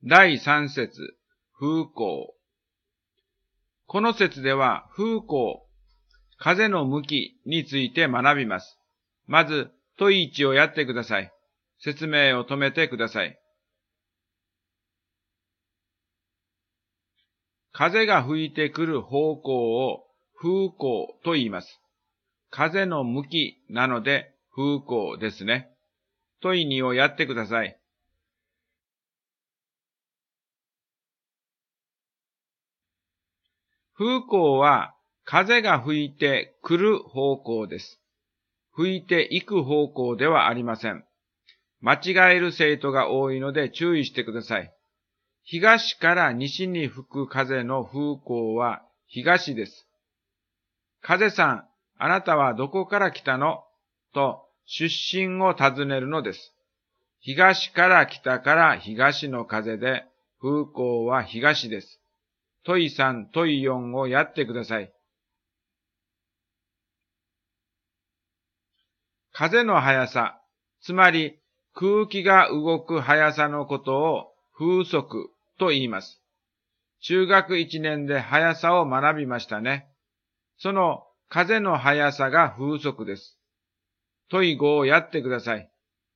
第3節、風向。この節では風向、風の向きについて学びます。まず、問1をやってください。説明を止めてください。風が吹いてくる方向を風向と言います。風の向きなので風向ですね。問2をやってください。風向は風が吹いてくる方向です。吹いていく方向ではありません。間違える生徒が多いので注意してください。東から西に吹く風の風向は東です。風さん、あなたはどこから来たのと出身を尋ねるのです。東から北から東の風で風向は東です。問3、問4をやってください。風の速さ、つまり空気が動く速さのことを風速と言います。中学1年で速さを学びましたね。その風の速さが風速です。問5をやってください。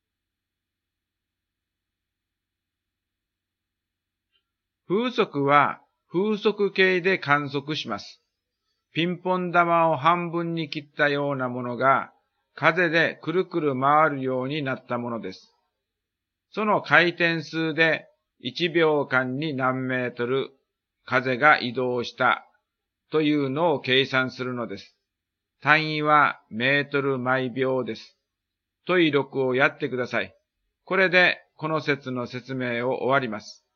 風速は風速計で観測します。ピンポン玉を半分に切ったようなものが風でくるくる回るようになったものです。その回転数で1秒間に何メートル風が移動したというのを計算するのです。単位はメートル毎秒です。問6をやってください。これでこの節の説明を終わります。